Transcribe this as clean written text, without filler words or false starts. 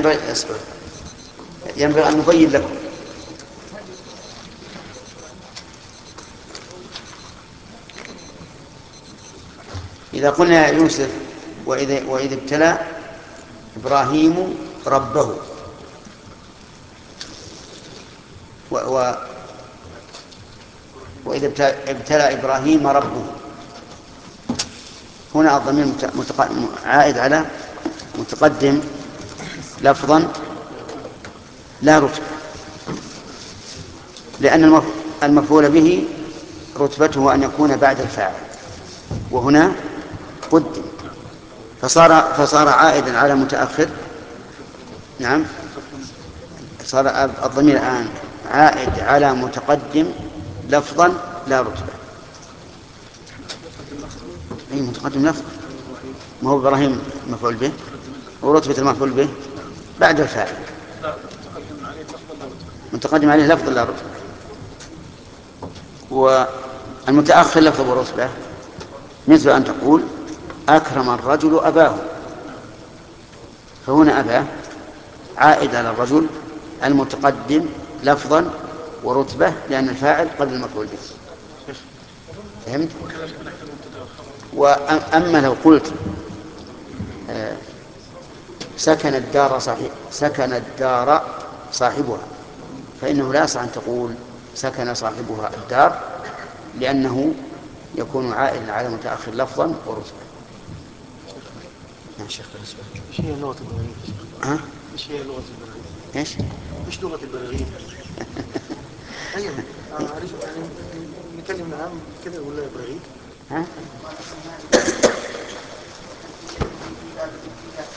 ينبغي أن نبين لكم. إذا قلنا يا يوسف وإذا ابتلى إبراهيم ربه وإذا ابتلى إبراهيم ربه، هنا الضمير عائد على متقدم لفظا لا رتبة، لأن المفعول به رتبته أن يكون بعد الفاعل، وهنا قدم فصار عائدا على متأخر. نعم، صار الضمير الآن عائد على متقدم لفظا لا رتبة. أي متقدم لفظ، ما هو إبراهيم مفعول به ورتبة المفعول به بعد الفاعل، متقدم عليه لفظ لا رتبة، والمتأخر لفظ ورتبة، مثل أن تقول أكرم الرجل أباه، فهنا أباه عائد على الرجل المتقدم لفظا ورتبة، لأن الفاعل قبل المفعول به. فهمت؟ وأما لو قلت سكن الدار صاحبها، فإنه لا يصح أن تقول سكن صاحبها الدار، لأنه يكون عائدا على متأخر لفظا ورتبة. يا شيخ بالنسبة ايش هي اللغة البلاغية يا شيخ؟ ها؟ ايش هي اللغة البلاغية؟ ايش؟ ايش لغة البلاغية؟ ايوه عارف يعني، نكلم العام كده يقول له بلاغية. ها؟